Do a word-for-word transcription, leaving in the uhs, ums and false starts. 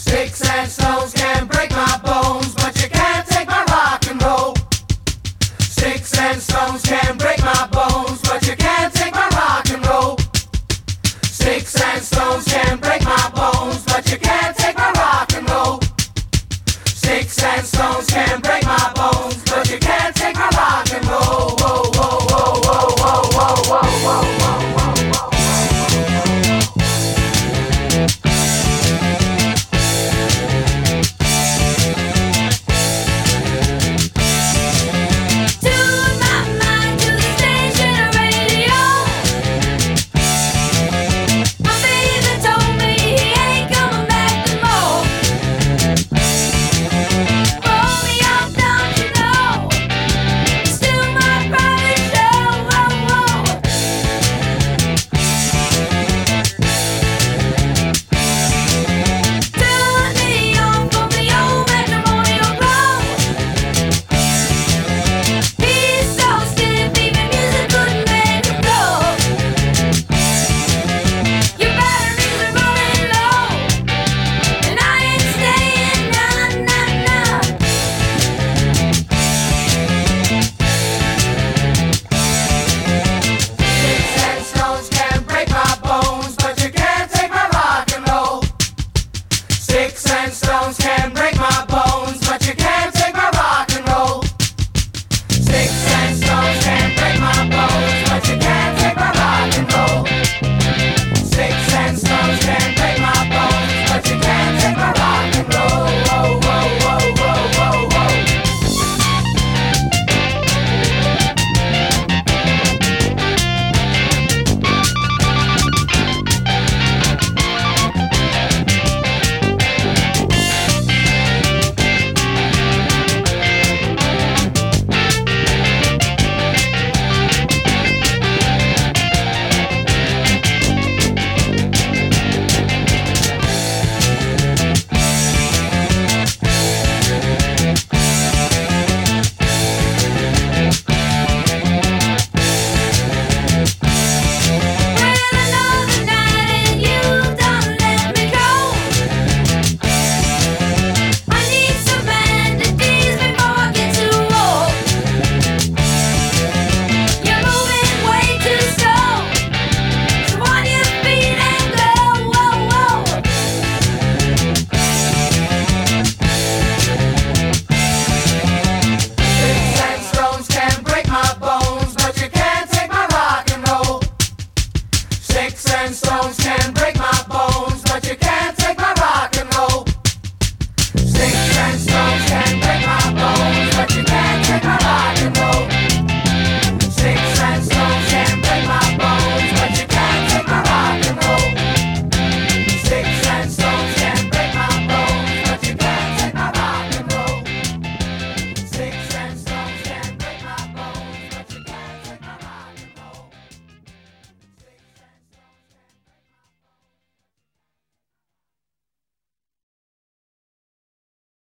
Sticks and stones can break my bones, but you can't take my rock and roll. Sticks and stones can break my bones, but you can't take my rock and roll. Sticks and stones can break my bones, but you can't take my rock and roll. Sticks and stones can break my bones, but you can't take my rock and roll.